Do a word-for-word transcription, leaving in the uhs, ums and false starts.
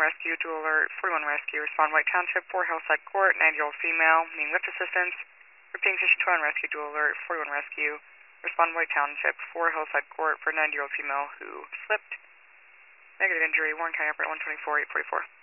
Rescue, dual alert, forty-one Rescue, respond White Township, for Hillside Court, ninety-year-old female, needing lift assistance. Repeating station twenty-one Rescue, dual alert, forty-one Rescue, respond White Township, for Hillside Court, for a ninety-year-old female who slipped. Negative injury, Warren County Operator one twenty-four, eight forty-four.